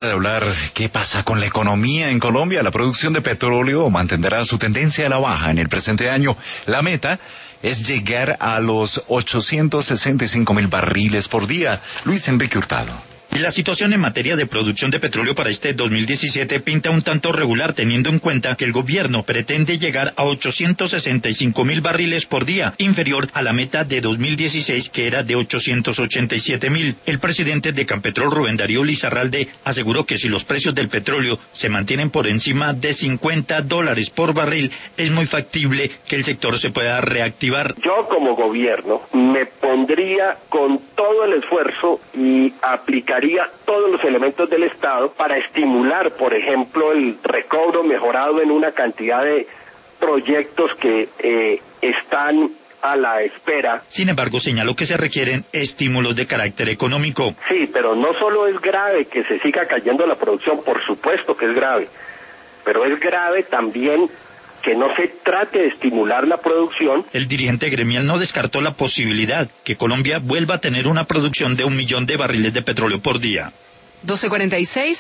De hablar qué pasa con la economía en Colombia. La producción de petróleo mantendrá su tendencia a la baja en el presente año. La meta es llegar a los 865.000 barriles por día. Luis Enrique Hurtado. Y la situación en materia de producción de petróleo para este 2017 pinta un tanto regular, teniendo en cuenta que el gobierno pretende llegar a 865.000 barriles por día, inferior a la meta de 2016 que era de 887.000. El presidente de Campetrol, Rubén Darío Lizarralde, aseguró que si los precios del petróleo se mantienen por encima de $50 por barril, es muy factible que el sector se pueda reactivar. Yo como gobierno me pondría con todo el esfuerzo y aplicaría todos los elementos del Estado para estimular, por ejemplo, el recobro mejorado en una cantidad de proyectos que están a la espera. Sin embargo, señaló que se requieren estímulos de carácter económico. Sí, pero no solo es grave que se siga cayendo la producción, por supuesto que es grave, pero es grave también que no se trate de estimular la producción. El dirigente gremial no descartó la posibilidad que Colombia vuelva a tener una producción de 1 millón de barriles de petróleo por día. 12:46.